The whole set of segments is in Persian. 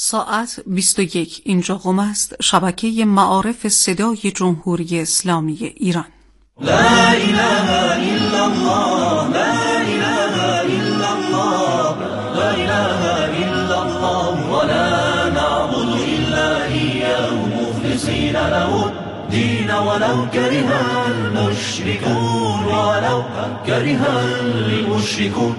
ساعت 21 اینجا قم است. شبکه معارف صدای جمهوری اسلامی ایران. لا اله الا الله لا اله الا الله لا اله الا الله ولا نعبد الا اياه مخلصين له الدين ولو كره المشركون ولو كره المشركون.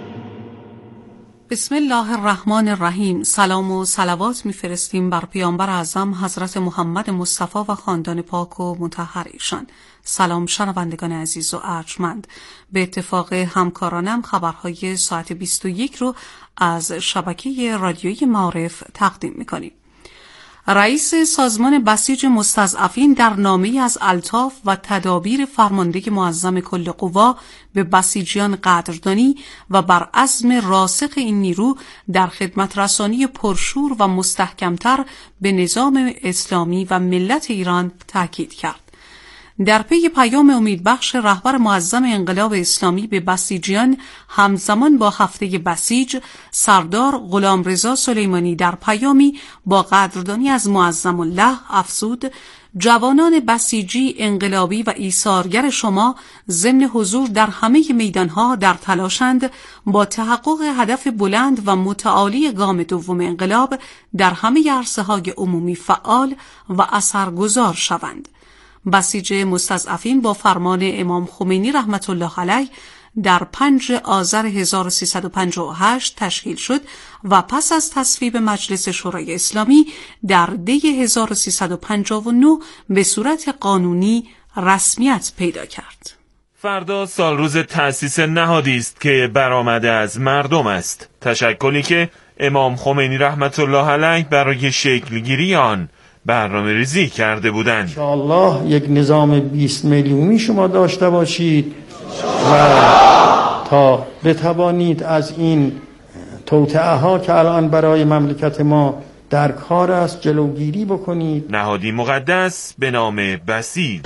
بسم الله الرحمن الرحیم. سلام و صلوات میفرستیم بر پیامبر اعظم حضرت محمد مصطفی و خاندان پاک و مطهر ایشان. سلام شنوندگان عزیز و ارجمند. به اتفاق همکارانم خبرهای ساعت 21 رو از شبکه رادیویی معارف تقدیم میکنیم. رئیس سازمان بسیج مستضعفین در نامه‌ای از الطاف و تدابیر فرمانده معظم کل قوا به بسیجیان قدردانی و بر عزم راسخ این نیرو در خدمت رسانی پرشور و مستحکمتر به نظام اسلامی و ملت ایران تاکید کرد. در پی پیام امیدبخش رهبر معظم انقلاب اسلامی به بسیجیان همزمان با هفته بسیج، سردار غلامرضا سلیمانی در پیامی با قدردانی از معظم الله افزود: جوانان بسیجی انقلابی و ایثارگر شما ضمن حضور در همه میدانها در تلاشند با تحقق هدف بلند و متعالی گام دوم انقلاب در همه عرصه‌های عمومی فعال و اثرگذار شوند. بسیج مستضعفین با فرمان امام خمینی رحمت الله علیه در 5 آذر 1358 تشکیل شد و پس از تصویب مجلس شورای اسلامی در دی 1359 به صورت قانونی رسمیت پیدا کرد. فردا سالروز تأسیس نهادی است که برآمده از مردم است. تشکلی که امام خمینی رحمت الله علیه برای شکلگیری آن برنامه ریزی کرده بودند. انشاءالله یک نظام 20 میلیونی شما داشته باشید و تا بتوانید از این توطئه ها که الان برای مملکت ما در کار است جلوگیری بکنید. نهادی مقدس به نام بسیج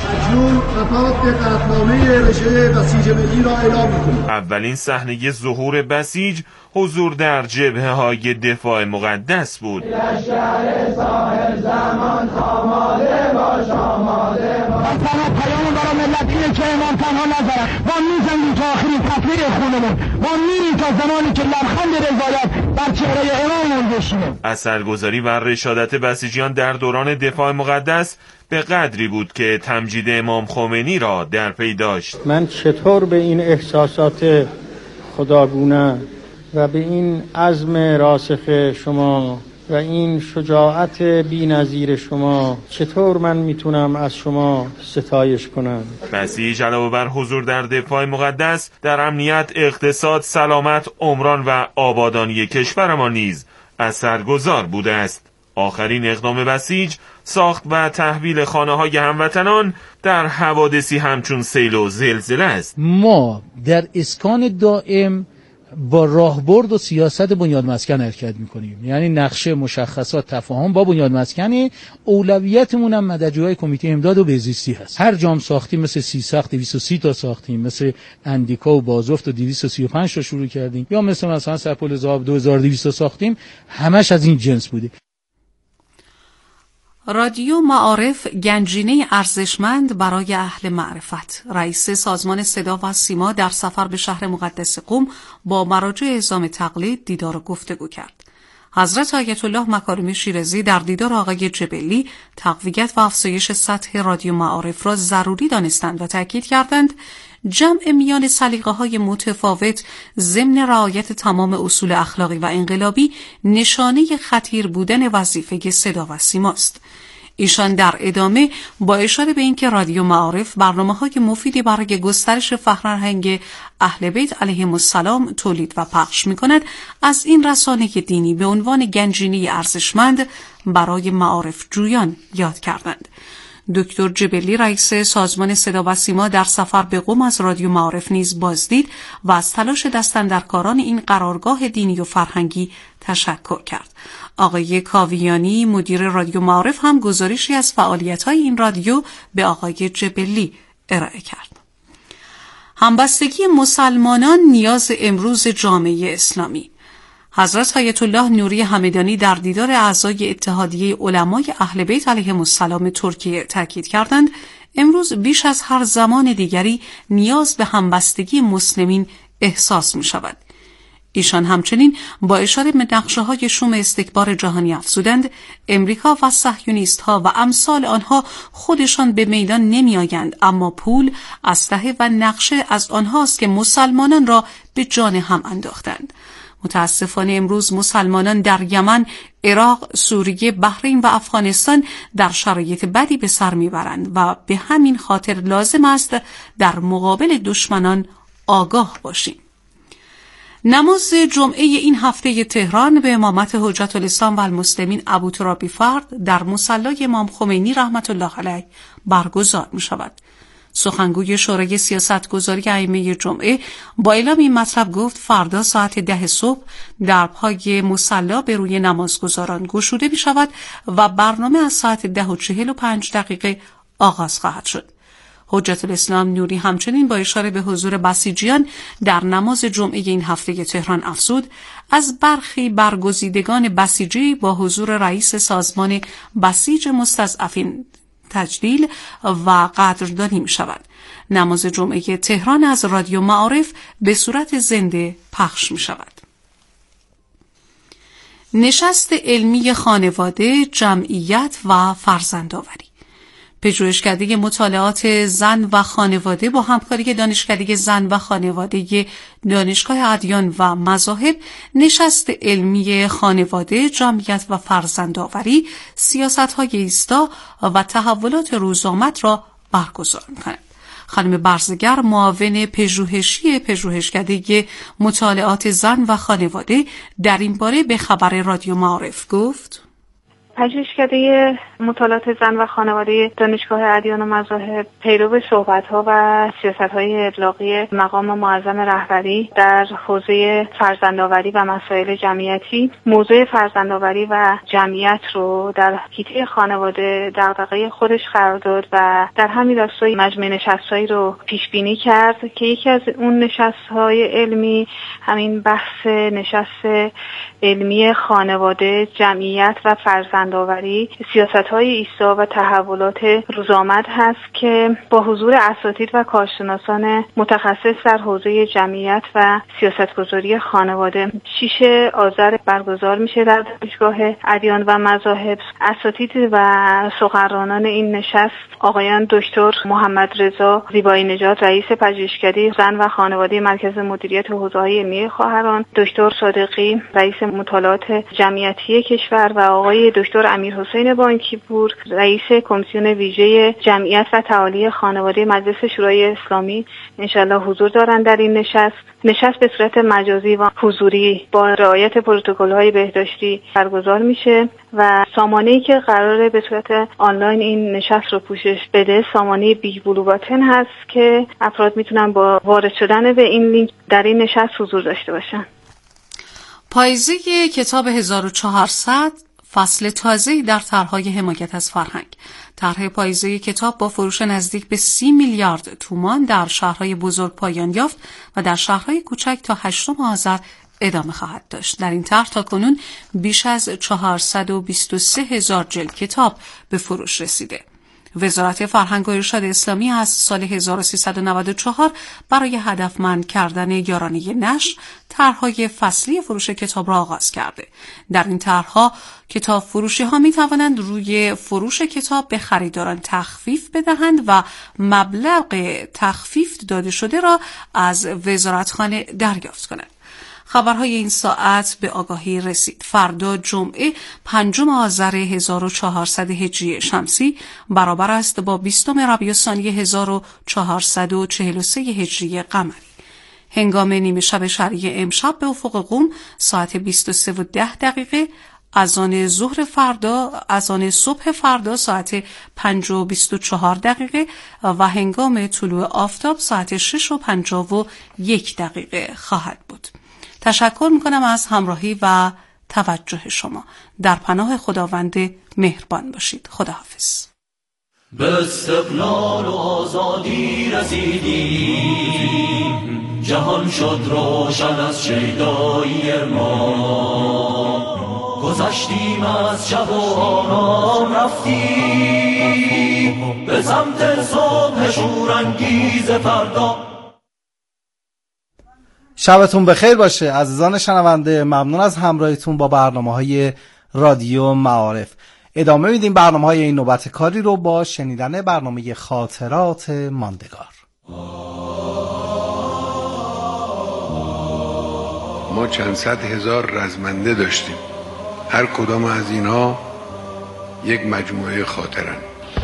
اولین صحنه ظهور بسیج حضور در جبهه های دفاع مقدس بود. پیام برای ملت اینه که امام تنها نذارن ما میزنیم تا آخرین قطره خونمون، ما میریم تا زمانی که لبخند رضایت بر چهره اماممون بشینه. اثرگذاری و رشادت بسیجیان در دوران دفاع مقدس به قدری بود که تمجید امام خمینی را در پی داشت. من چطور به این احساسات خداگونه و به این عزم راسخ شما و این شجاعت بی‌نظیر شما چطور من میتونم از شما ستایش کنم؟ بسیج علاوه بر حضور در دفاع مقدس در امنیت، اقتصاد، سلامت، عمران و آبادانی کشور ما نیز اثرگذار بوده است. آخرین اقدام بسیج ساخت و تحویل خانه‌های هموطنان در حوادثی همچون سیل و زلزله است. ما در اسکان دائم با راهبرد و سیاست بنیاد مسکن حرکت میکنیم، یعنی نقشه، مشخصات، تفاهم با بنیاد مسکنی. اولویتمون هم مددجوهای کمیته امداد و بهزیستی هست. هر جام ساختیم مثل 230 تا ساختیم، مثل اندیکا و بازفت و 235 تا شروع کردیم، یا مثلا سرپل زاب 2200 ساختیم. همش از این جنس بوده. رادیو معارف گنجینه ارزشمند برای اهل معرفت. رئیس سازمان صدا و سیما در سفر به شهر مقدس قم با مراجع اعزام تقلید دیدار و گفتگو کرد. حضرت آیت الله مکارم شیرازی در دیدار آقای جبلی تقویت و افزایش سطح رادیو معارف را ضروری دانستند و تاکید کردند جمع میان سلیقه‌های متفاوت ضمن رعایت تمام اصول اخلاقی و انقلابی نشانه خطیر بودن وظیفه صدا و سیماست. ایشان در ادامه با اشاره به اینکه رادیو معارف برنامه‌های مفیدی برای گسترش فرهنگ اهل بیت علیهم السلام تولید و پخش می‌کند، از این رسانه دینی به عنوان گنجینه ارزشمند برای معارف جویان یاد کردند. دکتر جبلی رئیس سازمان صدا و سیما در سفر به قم از رادیو معارف نیز بازدید و از تلاش دستاندرکاران این قرارگاه دینی و فرهنگی تشکر کرد. آقای کاویانی مدیر رادیو معارف هم گزارشی از فعالیت‌های این رادیو به آقای جبلی ارائه کرد. همبستگی مسلمانان نیاز امروز جامعه اسلامی. حضرت آیت الله نوری همدانی در دیدار اعضای اتحادیه علمای اهل بیت علیهم السلام ترکیه تاکید کردند امروز بیش از هر زمان دیگری نیاز به همبستگی مسلمین احساس می شود. ایشان همچنین با اشاره به نقشه‌های شوم استکبار جهانی افزودند امریکا و صهیونیست‌ها و امثال آنها خودشان به میدان نمی‌آیند، اما پول، اسلحه و نقشه از آنهاست که مسلمانان را به جان هم انداختند. متاسفانه امروز مسلمانان در یمن، عراق، سوریه، بحرین و افغانستان در شرایط بدی به سر میبرند و به همین خاطر لازم است در مقابل دشمنان آگاه باشیم. نماز جمعه این هفته تهران به امامت حجت الاسلام و المسلمین ابوترابی فرد در مصلی امام خمینی رحمت الله علیه برگزار می شود. سخنگوی شورای سیاستگذاری ائمه جمعه با اعلام این مطلب گفت فردا ساعت 10 صبح درپای مصلی به روی نمازگزاران گشوده می شود و برنامه از ساعت 10:45 آغاز خواهد شد. حجت الاسلام نوری همچنین با اشاره به حضور بسیجیان در نماز جمعه این هفته تهران افزود از برخی برگزیدگان بسیجی با حضور رئیس سازمان بسیج مستضعفین تجلیل و قدردانی می شود. نماز جمعه تهران از رادیو معارف به صورت زنده پخش می شود. نشست علمی خانواده، جمعیت و فرزندآوری. پژوهشکده مطالعات زن و خانواده با همکاری دانشکده زن و خانواده دانشگاه ادیان و مذاهب نشست علمی خانواده، جمعیت و فرزندآوری، سیاست‌های ایستا و تحولات روزآمد را برگزار می‌کند. خانم برزگر معاون پژوهشی پژوهشکده مطالعات زن و خانواده در این باره به خبر رادیو معارف گفت: پژوهشکده مطالعات زن و خانواده دانشگاه ادیان و مذاهب پیرو صحبت‌ها و سیاست‌های ابلاغی مقام معظم رهبری در حوزه فرزندآوری و مسائل جمعیتی موضوع فرزندآوری و جمعیت رو در حیطه خانواده دغدغه خودش قرار داد و در همین راستای مجمع نشست‌هایی رو پیش بینی کرد که یکی از اون نشست‌های علمی همین بحث نشست علمی خانواده، جمعیت و فرزندآوری، سیاست‌های ایستا و تحولات روزآمد هست که با حضور اساتید و کارشناسان متخصص در حوزه جمعیت و سیاستگذاری خانواده 6 آذر برگزار میشه در دانشگاه ادیان و مذاهب. اساتید و سخنرانان این نشست آقایان دکتر محمد رضا زیبایی نژاد رئیس پژوهشکده زن و خانواده مرکز مدیریت حوزه‌های علمی خواهران، دکتر صادقی رئیس مطالعات جمعیتی کشور و آقای دکتر امیرحسین بانکیپور رئیس کمیسیون ویژه جمعیت و تعالی خانواده مجلس شورای اسلامی انشالله حضور دارند در این نشست به صورت مجازی و حضوری با رعایت پروتکل‌های بهداشتی برگزار میشه و سامانه‌ای که قراره به صورت آنلاین این نشست رو پوشش بده سامانه بیگ بلو باتن هست که افراد میتونن با وارد شدن به این لینک در این نشست حضور داشته باشن. پاییزه کتاب 1400 فصل تازه‌ای در طرح‌های حمایت از فرهنگ. طرح پاییزه کتاب با فروش نزدیک به 30 میلیارد تومان در شهرهای بزرگ پایان یافت و در شهرهای کوچک تا 8 آذر ادامه خواهد داشت. در این طرح تاکنون بیش از 423,000 جلد کتاب به فروش رسیده. وزارت فرهنگ و ارشاد اسلامی از سال 1394 برای هدفمند کردن یارانه نشر طرح‌های فصلی فروش کتاب را آغاز کرده. در این طرح‌ها کتاب فروشی‌ها می‌توانند روی فروش کتاب به خریداران تخفیف بدهند و مبلغ تخفیف داده شده را از وزارتخانه دریافت کنند. خبرهای این ساعت به آگاهی رسید. فردا جمعه 5 آذر 1400 هجری شمسی برابر است با 20 ربیع الثانی 1443 هجری قمری. هنگام نیمه شب شرعی امشب به افق قم ساعت 23:10 اذان ظهر فردا، اذان صبح فردا ساعت 5:24 و هنگام طلوع آفتاب ساعت 6:51 خواهد بود. تشکر میکنم از همراهی و توجه شما. در پناه خداوند مهربان باشید. خداحافظ. به استقلال و آزادی رسیدیم، جهان شد روشن از شیدایی ما. گذشتیم از شب و آرام رفتیم به سمت صبح شورانگیز فردا. شبتون بخیر باشه عزیزان شنونده. ممنون از همراهیتون با برنامه‌های رادیو معارف. ادامه میدیم برنامه‌های این نوبت کاری رو با شنیدن برنامه خاطرات ماندگار. ما چند صد هزار رزمنده داشتیم، هر کدام از اینها یک مجموعه خاطرن.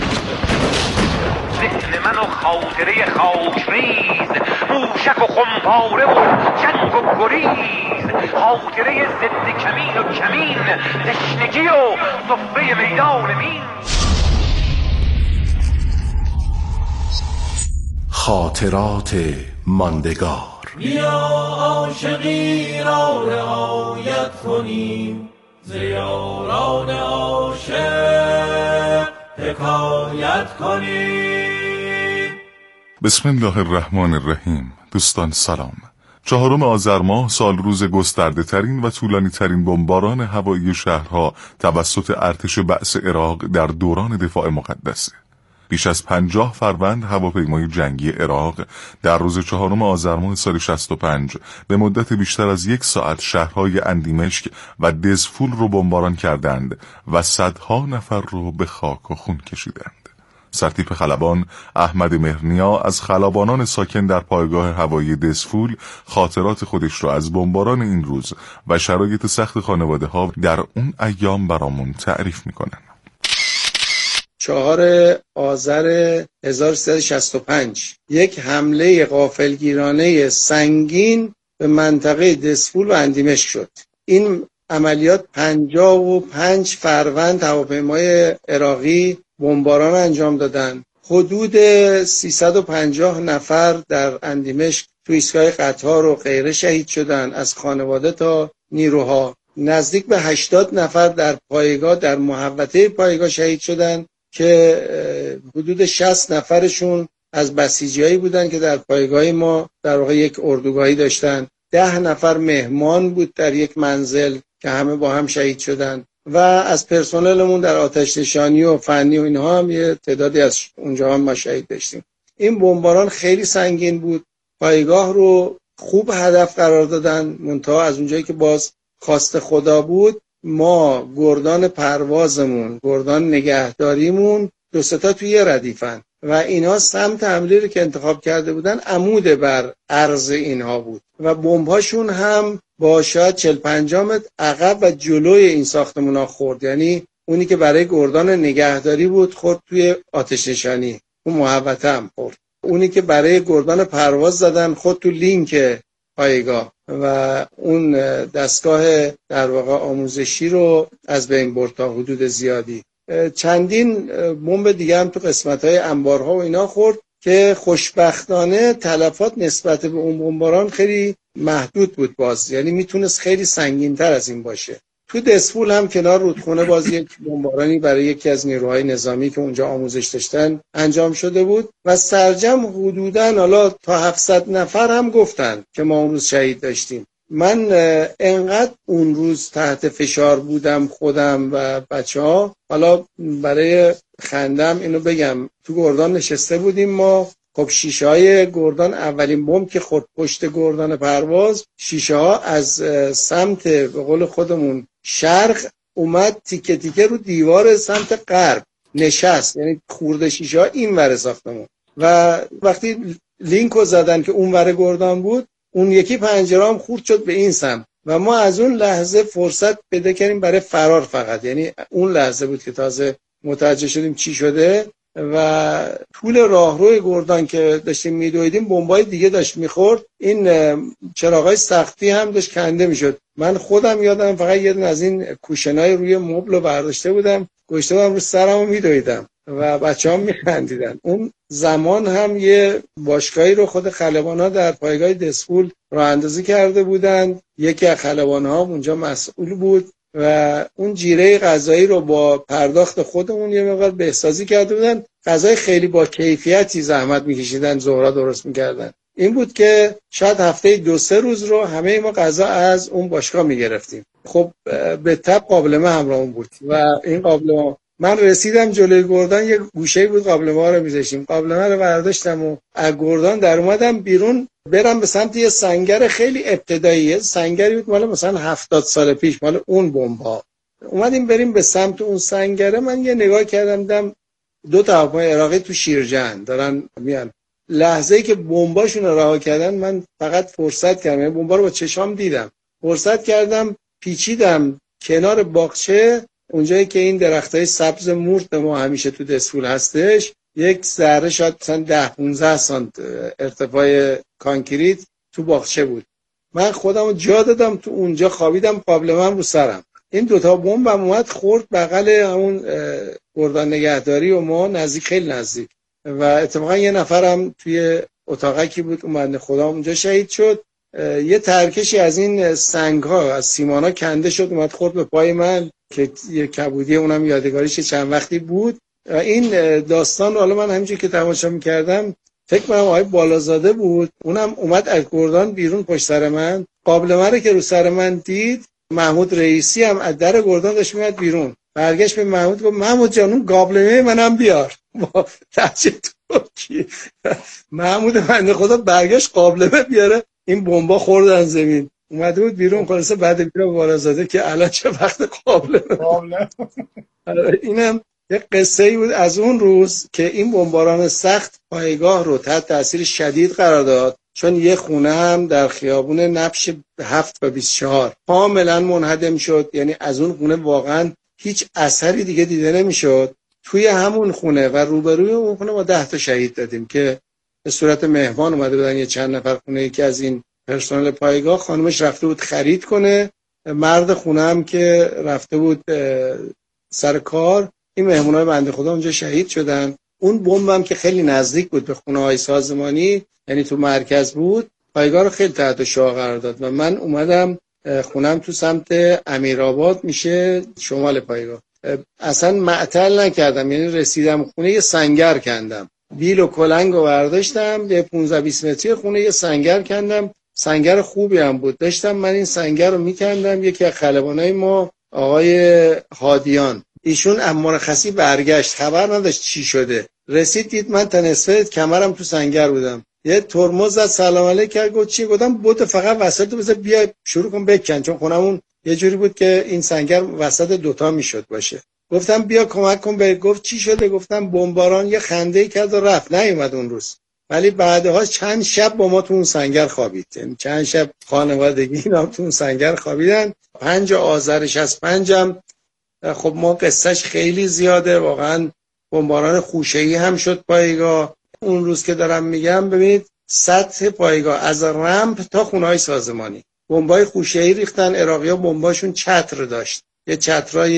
ذهن من و خاطره خاکریز، موشک و خمپاره و جنگ و گریز، خاطره ضد کمین و کمین، تشنگی و صفه میدان مین. خاطرات ماندگار. بیا عاشقی را رعایت کنیم، ز یاران عاشق حکایت کنیم. بسم الله الرحمن الرحیم. دوستان سلام. 4 آذر ماه سال روز گسترده ترین و طولانی ترین بمباران هوایی شهرها توسط ارتش بعث عراق در دوران دفاع مقدسه. بیش از 50 فروند هواپیمای جنگی عراق در روز 4 آذر ماه سال 65 به مدت بیشتر از 1 ساعت شهرهای اندیمشک و دزفول رو بمباران کردند و صدها نفر رو به خاک و خون کشیدند. سرتیپ خلبان احمد مهرنیا از خلبانان ساکن در پایگاه هوایی دزفول خاطرات خودش رو از بمباران این روز و شرایط سخت خانواده ها در اون ایام برامون تعریف میکنن. 4 آذر 1365 یک حمله غافلگیرانه سنگین به منطقه دزفول و اندیمشک شد. این عملیات 55 فروند هواپیمای عراقی بمباران انجام دادن. حدود 350 نفر در اندیمشک تو ایستگاه قطار و غیره شهید شدن، از خانواده تا نیروها. نزدیک به 80 نفر در پایگاه، در محوطه پایگاه شهید شدن که حدود 60 نفرشون از بسیجیایی بودن که در پایگاه ما در واقع یک اردوگاهی داشتن. 10 نفر مهمان بود در یک منزل که همه با هم شهید شدن و از پرسنلمون در آتش نشانی و فنی و اینها هم یه تعدادی از اونجا هم ما شهید داشتیم. این بمباران خیلی سنگین بود. پایگاه رو خوب هدف قرار دادن، منتها از اونجایی که باز خواست خدا بود، ما گردان پروازمون، گردان نگهداریمون 2 تا توی ردیفن و اینها سمت حمله رو که انتخاب کرده بودن عمود بر عرض اینها بود و بمب‌هاشون هم با شاید 40-50 متر عقب و جلوی این ساختمونا خورد. یعنی اونی که برای گردان نگهداری بود خورد توی آتش نشانی، اون محوطه هم خورد. اونی که برای گردان پرواز زدن خورد تو لینک پایگاه و اون دستگاه در واقع آموزشی رو از بین برد تا حدود زیادی. چندین بمب دیگه هم تو قسمت‌های انبارها و اینا خورد که خوشبختانه تلفات نسبت به اون بمباران خیلی محدود بود باز، یعنی میتونست خیلی سنگین‌تر از این باشه. تو دزفول هم کنار رودخونه باز یک بمبارانی برای یکی از نیروهای نظامی که اونجا آموزش داشتن انجام شده بود و سرجم حدوداً حالا تا 700 نفر هم گفتن که ما اون روز شهید داشتیم. من انقدر اون روز تحت فشار بودم خودم و بچه‌ها، حالا برای خندم اینو بگم، تو گردان نشسته بودیم ما، خب شیشه های گردان اولین بمب که خورد پشت گردان پرواز، شیشه ها از سمت به قول خودمون شرق اومد تیکه تیکه رو دیوار سمت غرب نشست، یعنی خورده شیشه ها این ور ساختمون و وقتی لینکو زدن که اون ور گردان بود، اون یکی پنجره هم خورد شد به این سمت و ما از اون لحظه فرصت پیدا کردیم برای فرار فقط. یعنی اون لحظه بود که تازه متوجه شدیم چی شده و طول راهروی گردان که داشتیم میدویدیم بمبای دیگه داشت میخورد، این چراغای سقفی هم داشت کنده میشد. من خودم یادم فقط یه دونه از این کوشنای روی مبل رو برداشته بودم، گذاشته بودم رو سرمو میدویدم و بچه‌ها میخندیدن. اون زمان هم یه باشگاهی رو خود خلبان‌ها در پایگاه دزفول راه اندازی کرده بودند. یکی از خلبان‌ها اونجا مسئول بود و اون جیره غذایی رو با پرداخت خودمون یه مقدار بهسازی کرده بودن. غذای خیلی با کیفیتی زحمت میکشیدن، زهرا درست میکردن. این بود که شاید هفته 2-3 روز رو همه ما غذا از اون باشگاه میگرفتیم. خب به تب قابلمه همراهمون بود و این قابلمه، من رسیدم جلوی گردان، یه گوشه بود قابلمه ها رو میذاشیم، قابلمه رو برداشتم و از گردان در اومدم بیرون برم به سمت یه سنگر خیلی ابتدایی، سنگری بود مال مثلا 70 سال پیش، مال اون بمب‌ها. اومدیم بریم به سمت اون سنگره. من یه نگاه کردم دیدم 2 تا هواپیمای عراقی تو شیرجان دارن میان. لحظه‌ای که بمباشون رو رها کردن من فقط فرصت کردم، یعنی بمبا رو با چشام دیدم، فرصت کردم پیچیدم کنار باغچه، اونجایی که این درختای سبز مورد ما همیشه تو دسفول هستش، یک ذره شاید مثلا 10-15 سانت ارتفاع کانکریت تو باغچه بود. من خودم جا دادم تو اونجا، خوابیدم، قابلمه‌ام رو سرم. این 2 تا بمبم اومد خورد بغل همون گردان نگهداری و ما، نزدیک، خیلی نزدیک. و اتفاقا یه نفرم توی اتاقکی بود، اومد خدا اونجا شهید شد. یه ترکشی از این سنگ‌ها از سیمانا کنده شد، اومد خورد به پای من که یه کبودی، اونم یادگاریش چند وقتی بود. و این داستان رو حالا من همینجوری که تماشا می‌کردم فکر کنم آقای بالازاده بود، اونم اومد از گردان بیرون پشت سر من، قابلمه رو که رو سر من دید، محمود رئیسی هم از در گردان داشت میاد بیرون، برگشت به محمود گفت محمود جان اون قابلمه منم بیار. با لهجه ترکی محمود بنده خدا برگشت قابلمه بیاره، این بمبا خوردن زمین. اومده بود بیرون، خلاصه بعد بیرون بالازاده که الان چه وقت قابلمه. اینم یک قصه بود از اون روز که این بمباران سخت پایگاه رو تحت تاثیر شدید قرار داد، چون یه خونه هم در خیابون نبش 7 و 24 کاملا منهدم شد. یعنی از اون خونه واقعا هیچ اثری دیگه دیده نمیشد. توی همون خونه و روبروی اون خونه ما 10 تا شهید دادیم که به صورت مهمان اومده بودن یه چند نفر خونه. یکی از این پرسنل پایگاه خانمش رفته بود خرید کنه، مرد خونه هم که رفته بود سر کار. این مهمونای بنده خدا اونجا شهید شدن. اون بمب هم که خیلی نزدیک بود به خونه‌های سازمانی، یعنی تو مرکز بود، پایگاه رو خیلی تحت شعاع قرار داد و من اومدم خونم تو سمت امیرآباد میشه شمال پایگاه. اصلا معطل نکردم، یعنی رسیدم خونه یه سنگر کندم، بیل و کلنگ رو برداشتم، یه 15-20 متری خونه یه سنگر کندم. سنگر خوبی هم بود، داشتم من این سنگر رو میکندم. یکی از خلبانای ما آقای هادیان، ایشون مرخصی برگشت، خبر نداشت چی شده، رسید دید من تا نصفه کمرم تو سنگر بودم، یه ترمز زد، سلام علیک کرد، گفت چی؟ گفتم بود فقط وسط تو بذار بیا شروع کن بکن، چون خونمون یه جوری بود که این سنگر وسط 2 تا میشد باشه. گفتم بیا کمک کن به. گفت چی شده؟ گفتم بمباران. یه خنده کرد و رفت، نیومد اون روز. ولی بعدها چند شب با ما تو اون سنگر خوابید، یعنی چند شب خانوادگی اینا تو اون سنگر خوابیدن. 5 آذر 65 هم خب ما قصهش خیلی زیاده، واقعا بمباران خوشه‌ای هم شد پایگاه. اون روز که دارم میگم ببینید سطح پایگاه از رمپ تا خونه‌های سازمانی بمبای خوشه‌ای ریختن. عراقی‌ها بمباشون چتر داشت، یه چترای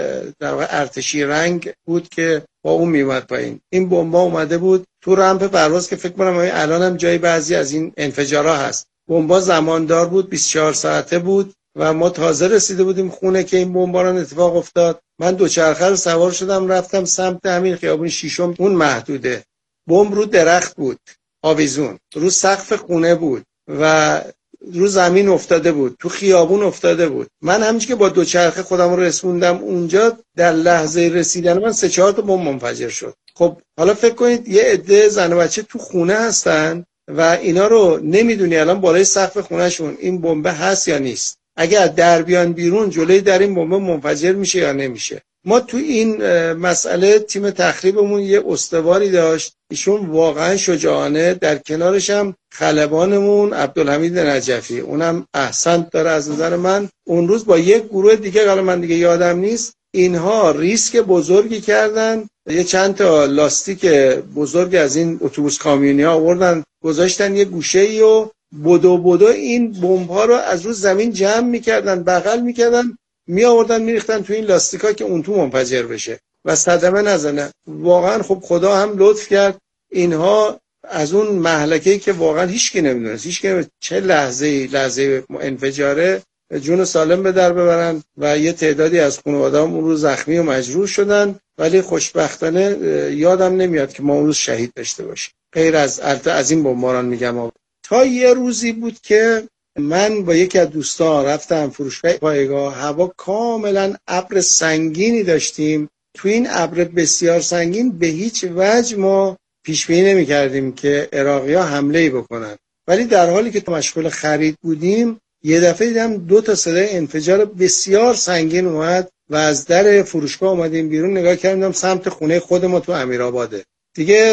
در واقع ارتشی رنگ بود که با اون میومد پایین. این بمبا اومده بود تو رمپ پرواز که فکر کنم الان هم جای بعضی از این انفجارها هست. بمبا زماندار بود، 24 ساعته بود و ما تازه رسیده بودیم خونه که این بمباران اتفاق افتاد. من دوچرخه رو سوار شدم رفتم سمت همین خیابون شیشم، اون محدوده. بمب رو درخت بود، آویزون رو سقف خونه بود و رو زمین افتاده بود، تو خیابون افتاده بود. من همینجوری که با دوچرخه خودم رو رسوندم اونجا، در لحظه رسیدن من 3-4 تا بمب منفجر شد. خب حالا فکر کنید یه عده زن و بچه تو خونه هستن و اینا رو نمیدونی الان بالای سقف خونهشون این بمب هست یا نیست. اگر در بیان بیرون جلوی در این بمب منفجر میشه یا نمیشه. ما تو این مسئله تیم تخریبمون یه استواری داشت، ایشون واقعا شجاعانه، در کنارش هم خلبانمون عبدالحمید نجفی، اونم احسنت داره از نظر من. اون روز با یک گروه دیگه، حالا من دیگه یادم نیست، اینها ریسک بزرگی کردن، یه چند تا لاستیک بزرگ از این اتوبوس کامیونی ها آوردن گذاشتن یه گوشه‌ای و بدو این بمب‌ها رو از رو زمین جمع می‌کردن، بغل می‌کردن، می آوردن میریختن تو این لاستیکا که اون تو منفجر بشه و صدمه نزنه. واقعا خب خدا هم لطف کرد، اینها از اون مهلکه‌ای که واقعا هیچکی نمیدونه چه لحظه انفجاره، جون سالم به در ببرن و یه تعدادی از خانواده‌ام اون روز زخمی و مجروح شدن، ولی خوشبختانه یادم نمیاد که ما اون روز شهید داشته باشیم، غیر از این بمباران میگم. تا یه روزی بود که من با یکی از دوستان رفتم فروشگاه پایگاه، هوا کاملا ابر سنگینی داشتیم. تو این ابر بسیار سنگین به هیچ وجه ما پیش بینی نمی‌کردیم که عراقی‌ها حمله‌ای بکنن، ولی در حالی که مشغول خرید بودیم یه دفعه دیدم 2 تا صدای انفجار بسیار سنگین اومد و از در فروشگاه اومدیم بیرون، نگاه کردیم سمت خونه خود ما تو امیرآباده. دیگه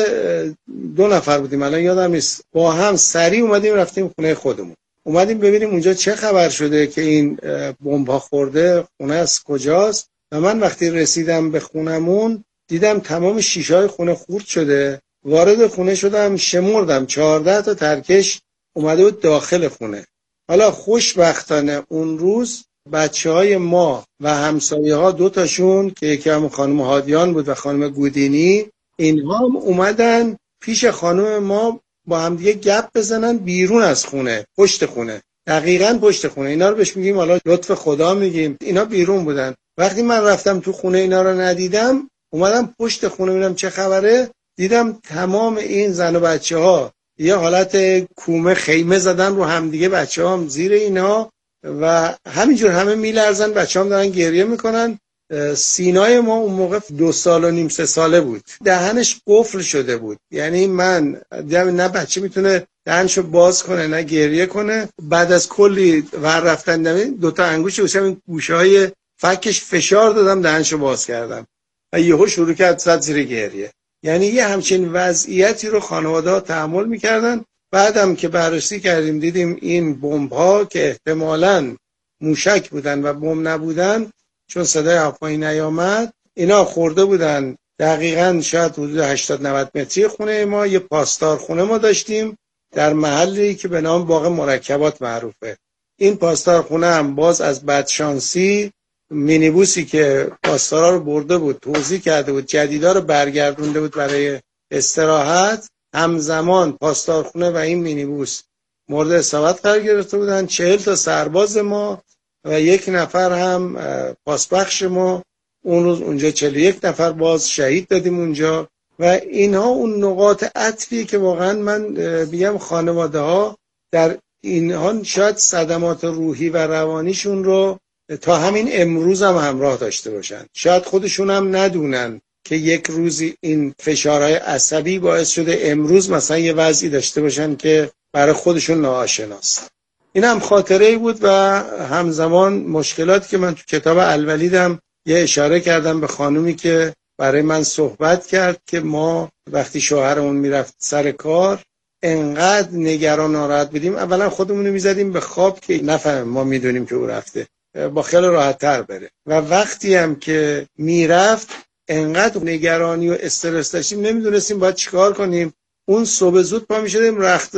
2 نفر بودیم، الان یادم نیست، با هم سریع اومدیم رفتیم خونه خودمون، اومدیم ببینیم اونجا چه خبر شده که این بمب‌ها خورده، خونه از کجاست. و من وقتی رسیدم به خونمون دیدم تمام شیشه‌های خونه خورد شده. وارد خونه شدم، شمردم 14 تا ترکش اومده بود داخل خونه. حالا خوشبختانه اون روز بچه‌های ما و همسایه‌ها 2 تاشون که یکی هم خانم هادیان بود و خانم گودینی، اینها هم اومدن پیش خانم ما با هم دیگه گپ بزنن بیرون از خونه، پشت خونه، دقیقاً پشت خونه. اینا رو بهش میگیم حالا لطف خدا میگیم، اینا بیرون بودن. وقتی من رفتم تو خونه اینا رو ندیدم، اومدم پشت خونه ببینم چه خبره، دیدم تمام این زن و بچه‌ها یه حالت کومه خیمه زدن رو هم دیگه، بچه‌ها هم زیر اینا و همینجور همه میلرزن، بچه‌ها هم دارن گریه میکنن. سینای ما اون موقع 2 سال و نیم 3 ساله بود، دهنش قفل شده بود، یعنی من دیدم نه بچه میتونه دهنشو باز کنه نه گریه کنه. بعد از کلی ور رفتن 2 تا انگوش این گوشه‌های فکش فشار دادم، دهنشو باز کردم و یهو شروع کرد زد زیر گریه. یعنی یه همچین وضعیتی رو خانواده‌ها تحمل می‌کردن. بعدم که بررسی کردیم دیدیم این بمب‌ها که احتمالاً موشک بودن و بمب نبودن، چون صدای هواپیمایی نیامد، اینا خورده بودن دقیقاً شاید حدود 80-90 متری خونه ما. یه پاسدار خونه ما داشتیم در محلی که به نام باغ مرکبات معروفه. این پاسدار خونه هم باز از بدشانسی مینیبوسی که پاسدارا رو برده بود، توزیع کرده بود، جدیدا رو برگردونده بود برای استراحت، همزمان پاسدارخونه و این مینیبوس مورد اصابت قرار گرفته بودن. 40 تا سرباز ما و 1 نفر هم پاسبخش ما اون روز اونجا 41 نفر باز شهید دادیم اونجا. و اینها اون نقاط عطفی که واقعا من بگم خانواده ها در اینها شاید صدمات روحی و روانیشون رو تا همین امروز هم همراه داشته باشن. شاید خودشون هم ندونن که یک روزی این فشارهای عصبی باعث شده امروز مثلا یه وضعی داشته باشن که برای خودشون ناآشناست. این هم خاطره‌ای بود و همزمان مشکلاتی که من تو کتاب الولیدم یه اشاره کردم به خانومی که برای من صحبت کرد که ما وقتی شوهرمون میرفت سر کار انقدر نگران ناراحت بودیم، اولا خودمون میزدیم به خواب که نفهمه ما میدونیم که او رفته، با خیال راحت تر بره. و وقتی هم که میرفت انقدر نگرانی و استرس داشتیم نمیدونستیم باید چیکار کنیم. اون صبح زود پا میشدیم رخت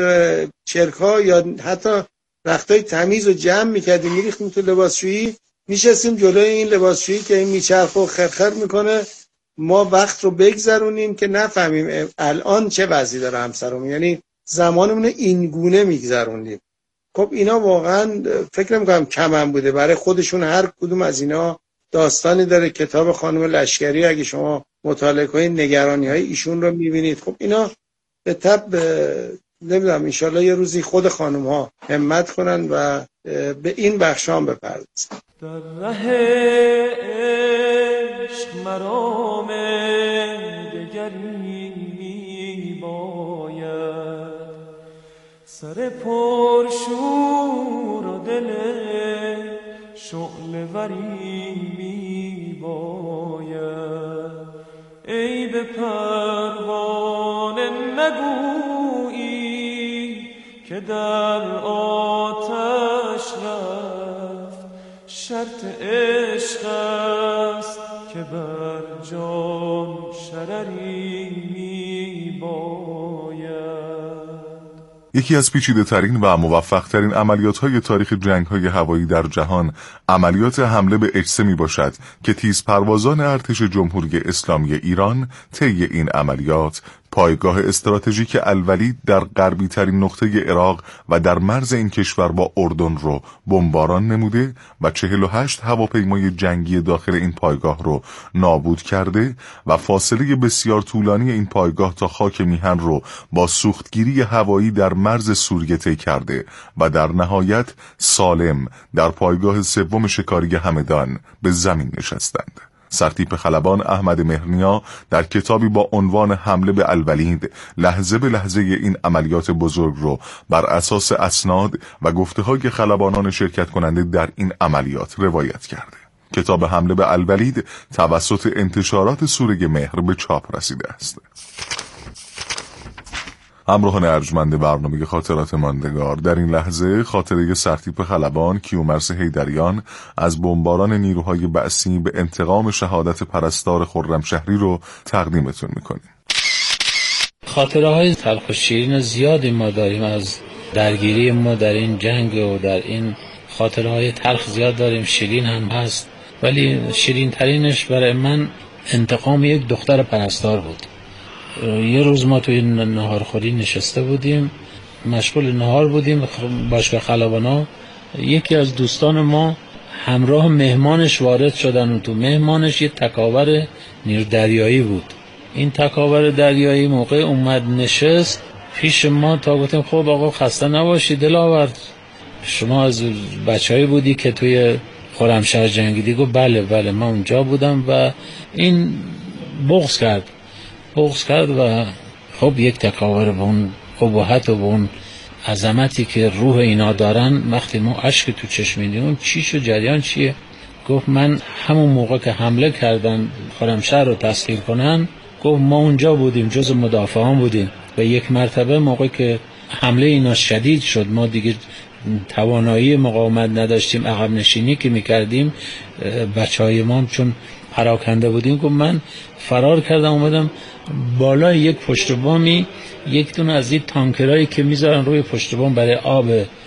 چرک‌ها یا حتی رختای تمیز رو جمع میکردیم میریختیم تو لباسشویی، میشستیم جلوی این لباسشویی که این میچرخه و خرخر میکنه، ما وقت رو بگذرونیم که نفهمیم الان چه وضعی داره همسرمون، یعنی زمانمون این گونه میگذروندیم. خب اینا واقعا فکر نمی‌کنم کم هم بوده، برای خودشون هر کدوم از اینا داستانی داره. کتاب خانم لشکری اگه شما مطالعه کنید نگرانی‌های ایشون رو می‌بینید. خب اینا به تبع نمیدونم انشالله یه روزی خود خانم‌ها همت کنن و به این بخشام بپردازن. در ره عشق مرام دگری میباید، سر پرشور و دل شعله وری میباید. ای به پروانه نگویی که در آتش رفت، شرط عشق است که بر جان شرری میباید. یکی از پیچیده ترین و موفق ترین عملیات های تاریخ جنگ های هوایی در جهان عملیات حمله به اجسه می باشد که تیز پروازان ارتش جمهوری اسلامی ایران طی این عملیات پایگاه استراتژیک الولید در غربی ترین نقطه عراق و در مرز این کشور با اردن رو بمباران نموده و 48 هواپیمای جنگی داخل این پایگاه رو نابود کرده و فاصله بسیار طولانی این پایگاه تا خاک میهن رو با سوختگیری هوایی در مرز سوریه طی کرده و در نهایت سالم در پایگاه سوم شکاری همدان به زمین نشستند. سرتیپ خلبان احمد مهرنیا در کتابی با عنوان حمله به الولید لحظه به لحظه این عملیات بزرگ رو بر اساس اسناد و گفته‌های خلبانان شرکت کننده در این عملیات روایت کرده. کتاب حمله به الولید توسط انتشارات سوره مهر به چاپ رسیده است. همراهان ارجمند برنامه خاطرات ماندگار، در این لحظه خاطره سرتیپ خلبان کیومرث حیدریان از بمباران نیروهای بعثی به انتقام شهادت پرستار خرمشهری رو تقدیمتون میکنیم. خاطره های تلخ و شیرین زیادی ما داریم از درگیری ما در این جنگ و در این خاطره های تلخ زیاد داریم، شیرین هم هست، ولی شیرین ترینش برای من انتقام یک دختر پرستار بود. یه روز ما توی نهارخوری نشسته بودیم، مشغول نهار بودیم باشگاه خلبانا. یکی از دوستان ما همراه مهمانش وارد شدن و تو مهمانش یه تکاور نیرو دریایی بود. این تکاور دریایی موقع اومد نشست پیش ما تا گفتیم خب آقا خسته نباشی دلاور، شما از بچه‌ای بودی که توی خرمشهر جنگیدی؟ گفت بله من اونجا بودم. و این بغض کرد و خب یک تکاور به اون ابهت و به اون عظمتی که روح اینا دارن، وقتی ما اشک تو چشم می‌بینیم چی شو جریان چیه؟ گفت من همون موقع که حمله کردن خرمشهر رو تسخیر کنن، گفت ما اونجا بودیم، جز مدافعان بودیم و یک مرتبه موقع که حمله اینا شدید شد، ما دیگه توانایی مقاومت نداشتیم، عقب نشینی که میکردیم، بچهای ما چون پراکنده بودیم، گفت من فرار کردم اومدم بالای یک پشت بامی، یک دونه از این تانکرایی که میذارن روی پشت بام برای آب،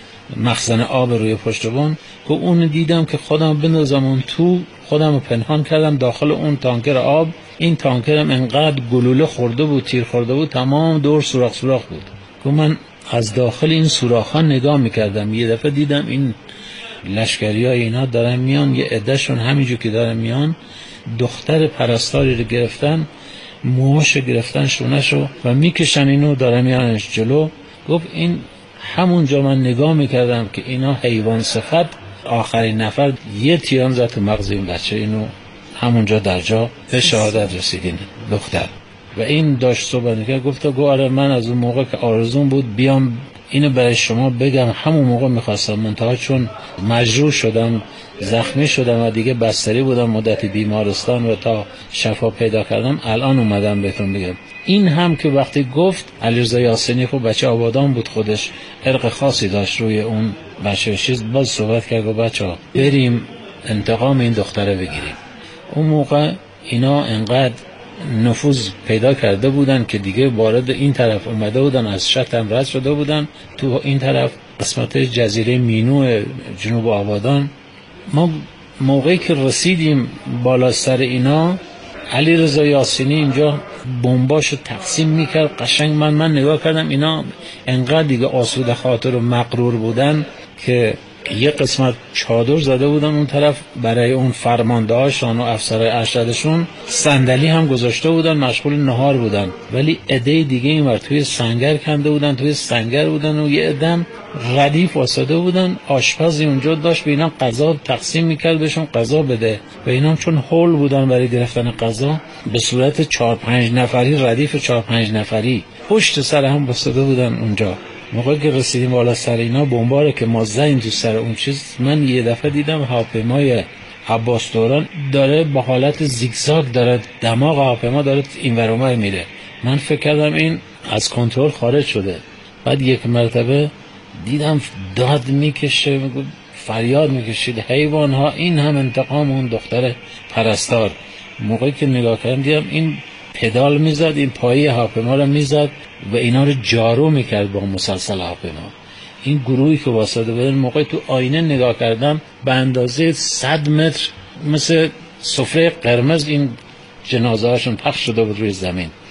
مخزن آب روی پشت بام، که اون دیدم که خودم بندازم اون تو، خودم رو پنهان کردم داخل اون تانکر آب. این تانکرم انقدر گلوله خورده بود، تیر خورده بود، تمام دور سوراخ بود. که من از داخل این سوراخ‌ها نگاه میکردم، یه دفعه دیدم این لشکری‌ها اینا دارن میان، یه عده‌شون همینجور که دارن میان، دختر پرستاری رو گرفتن، موهاشو گرفتن، شونه‌شو و میکشن اینو دارن میانش جلو. گفت این همونجا من نگاه میکردم که اینا حیوان صفت آخرین نفر یه تیران زد تو مغز این بچه، اینو همونجا در جا به شهادت رسیدین دختر. و این داشت صحبت میکرد، گفت آره من از اون موقع که آرزوم بود بیام اینو برای شما بگم، همون موقع میخواستم، منتها چون مجروح شدم، زخمی شدم و دیگه بستری بودم مدتی بیمارستان و تا شفا پیدا کردم الان اومدم بهتون بگم. این هم که وقتی گفت علیرضا یاسینی خب بچه آبادان بود، خودش عرق خاصی داشت روی اون بچه چیز، باز صحبت کرد و بچه‌ها بریم انتقام این دختره بگیریم. اون موقع اینا انقدر نفوذ پیدا کرده بودن که دیگه وارد این طرف اومده بودن، از شتم رد شده بودن تو این طرف قسمت جزیره مینو جنوب آبادان. ما موقعی که رسیدیم بالا سر اینا، علیرضا یاسینی اینجا بمباشو تقسیم میکرد قشنگ. من نگاه کردم اینا انقدر دیگه آسوده خاطر و مغرور بودن که یه قسمت چادر زده بودن اون طرف برای اون فرماندهاشون و افسرهای ارشدشون، صندلی هم گذاشته بودن، مشغول نهار بودن، ولی عده دیگه اینور توی سنگر کنده بودن، توی سنگر بودن و یه عدم ردیف واسطه بودن. آشپزی اونجا داشت به اینا غذا تقسیم میکرد، بهشون غذا بده و اینا چون هول بودن برای گرفتن غذا، به صورت 4-5 نفری ردیف 4-5 نفری پشت سر هم واسطه بودن اونجا. موقعی که رسیدیم بالا سر اینا، بمباره که ما زدیم تو سر اون چیز، من یه دفعه دیدم هواپیمای عباس دوران داره با حالت زیگزاگ داره، دماغ هواپیما داره اینور اونور میره. من فکر کردم این از کنترل خارج شده. بعد یک مرتبه دیدم داد میکشه، فریاد میکشید حیوان ها، این هم انتقام اون دختر پرستار. موقعی که نگاه کردم دیدم این پدال میزد، این پایه هواپیما رو میزد و اینا رو جارو میکرد با مسلسل هواپیما. این گروهی که واسطه بودن، موقعی تو آینه نگاه کردم به اندازه 100 متر مثل سفره قرمز این جنازه هاشون پخش شده بود روی زمین.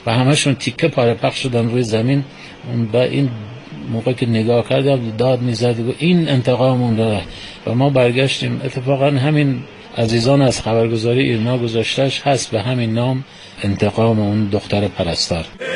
و همشون تیکه پاره پخش شدن روی زمین. و این موقع که نگاه کردم داد میزد و این انتقام اون داره. و ما برگشتیم. اتفاقا همین عزیزان از خبرگزاری ایرنا گذاشتش هست به همین نام، انتقام اون دختر پرستار.